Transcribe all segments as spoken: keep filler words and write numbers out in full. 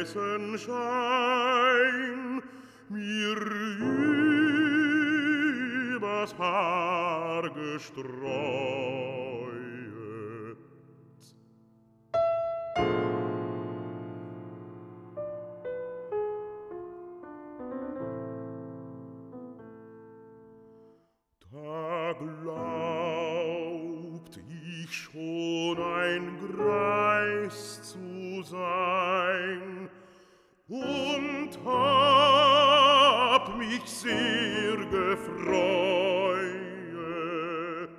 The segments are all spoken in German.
weißen Schein mir übers Haar gestreut. Da glaubt ich schon ein Greis zu sein und hab mich sehr gefreut.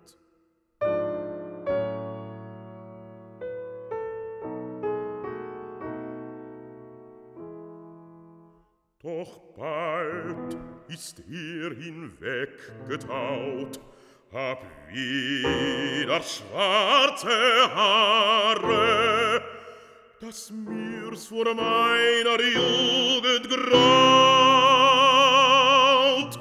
Doch bald ist er hinweggetaut, hab wieder schwarze Haare, dass mir's vor meiner Jugend graut.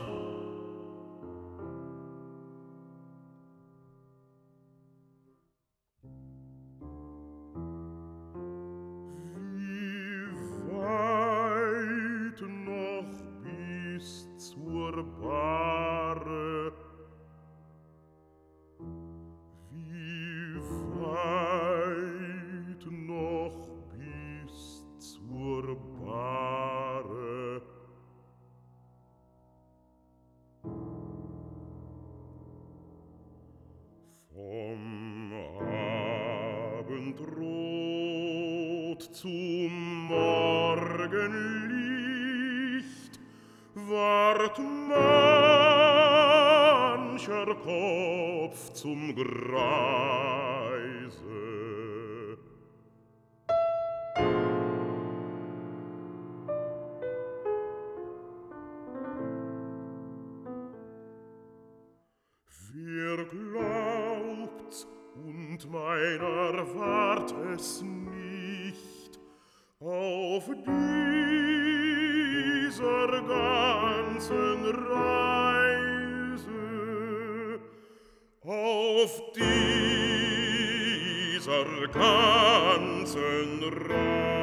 Wie weit noch bis zur Bahre, wie weit noch bis zur Bahre. Vom Abendrot zum Morgenlicht ward mancher Kopf zum Greise. Wer glaubt's und meiner ward es nicht auf dieser ganzen Reise, auf dieser ganzen Reise.